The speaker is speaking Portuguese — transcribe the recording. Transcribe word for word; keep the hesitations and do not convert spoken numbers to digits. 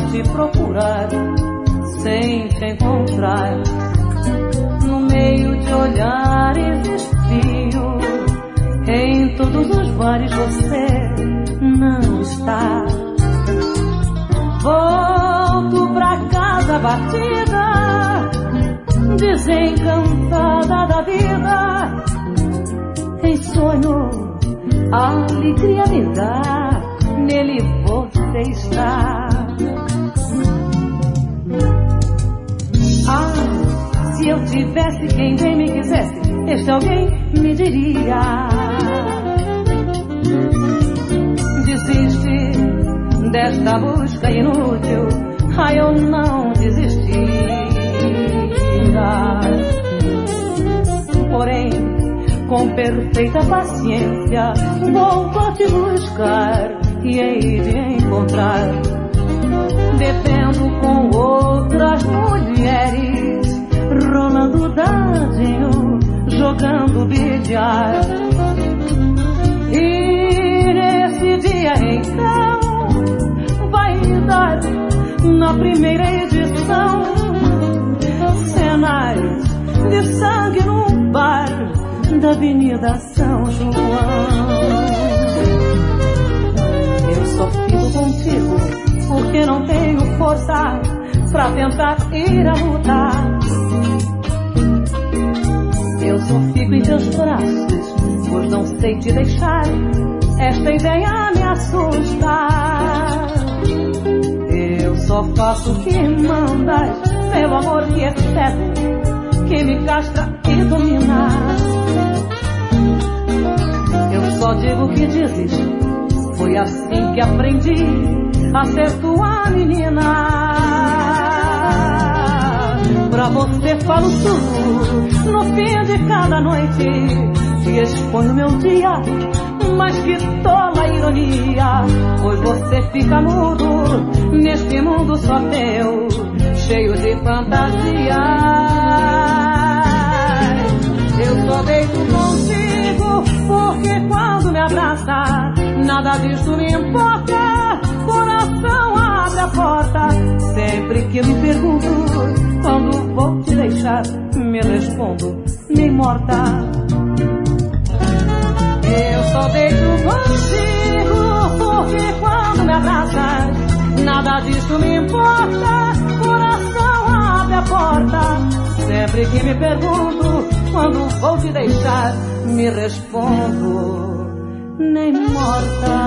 te procurar sem te encontrar. No meio de olhares desfio, em todos os bares você não está. Volto pra casa batida, desencantada da vida. Em sonho a alegria me dá, nele você está. Ah, se eu tivesse quem bem me quisesse, este alguém me diria: desiste desta busca inútil. Ai, eu não desistia. Porém, com perfeita paciência, vou te buscar e hei de encontrar, bebendo com outras mulheres, rolando dadinho, jogando bilhar. E nesse dia então vai dar, na primeira edição, cenários de sangue num bar da Avenida São João. Eu só fico contigo porque não tenho força pra tentar ir a lutar. Eu só fico em teus braços, pois não sei te deixar. Esta ideia me assusta. Eu só faço o que mandas, pelo amor que é cego, que me castra e domina. Eu só digo o que dizes, foi assim que aprendi a ser tua menina. Pra você falo tudo no fim de cada noite, te exponho meu dia, mas que tola ironia, pois você fica mudo neste mundo só teu, cheio de fantasias. Eu só deito contigo porque quando me abraça, nada disso me importa, coração abre a porta. Sempre que me pergunto quando vou te deixar, me respondo, nem morta. Eu só deito contigo porque quando me abraças, nada disso me importa, coração abre a porta. Sempre que me pergunto quando vou te deixar, me respondo, nem morta.